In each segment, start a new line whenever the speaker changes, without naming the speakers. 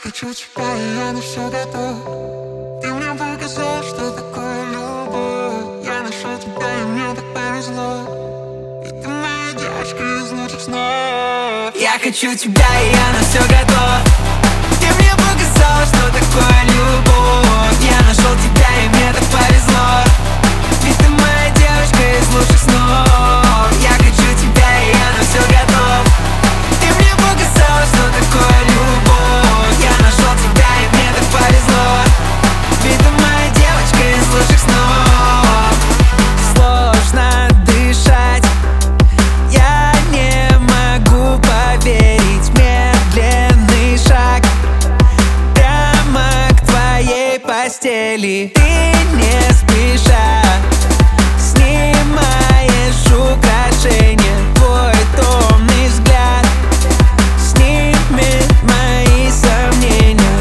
хочу тебя, и я на все готов. Ты мне показал, что такое любовь. Я нашел тебя, и мне так повезло. И ты моя девочка из лучших снов.
Я хочу тебя, и я на все готов. Ты мне показал, что такое любовь. Я нашел тебя, и мне так повезло. Ведь ты моя девочка из лучших снов. Я хочу тебя, и я на все готов. Ты мне показал, что такое любовь. Я нашел тебя, и мне так повезло. Ведь ты моя девочка из лучших снов. Сложно дышать, я не могу поверить. Медленный шаг прямо к твоей постели. Ты не спеша снимаешь украшения. Твой томный взгляд снимет мои сомнения.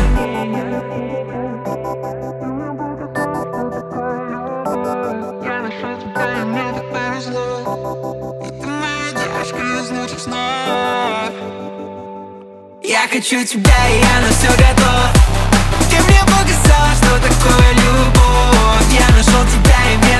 Я нашел тебя, и мне так повезло. И ты моя девочка из лучших снов.
Я хочу тебя, и я на все готов. Ты мне показал, что такое любовь. Я нашел тебя, и мне